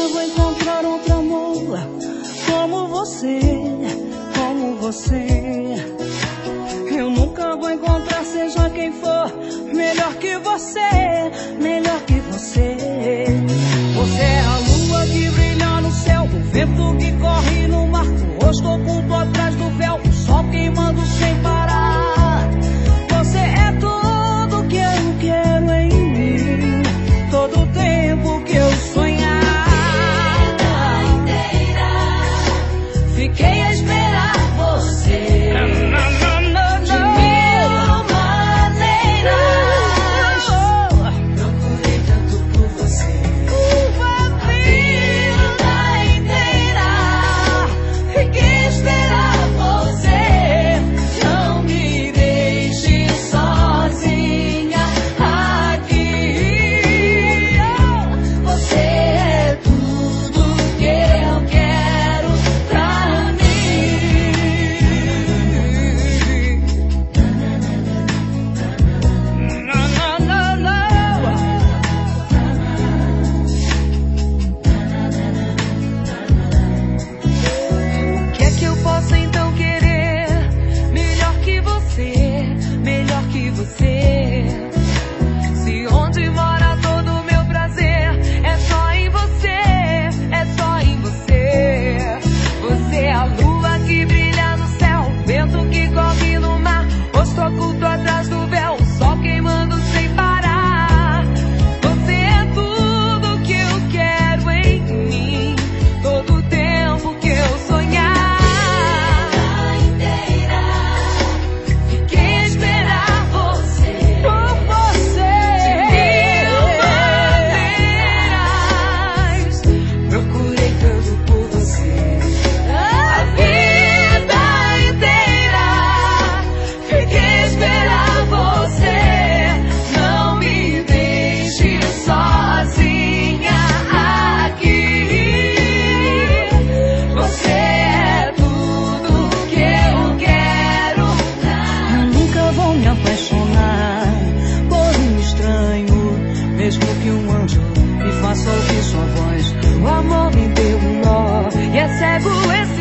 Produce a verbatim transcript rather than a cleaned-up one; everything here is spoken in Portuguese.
vou encontrar outro amor como você, como você. Eu nunca vou encontrar, seja quem for, melhor que você, melhor que você. Você é a lua que brilha no céu, o vento que corre no mar, o rosto oculto atrás do véu, o sol queimando sem parar. Você é tudo que eu quero em mim, todo o tempo que eu sonhar. Inteira, fiquei a esperar você. Oculto atrás do véu, o sol queimando sem parar. Você é tudo que eu quero em mim, todo o tempo que eu sonhar. Inteira, fiquei a esperar você, por você. De mil maneiras, procurei tanto por você. A vida inteira, fiquei esperar você, não me deixe sozinha aqui. Você é tudo que eu quero. Eu nunca vou me apaixonar por um estranho, mesmo que um anjo me faça ouvir sua voz. O amor me deu um nó e é cego esse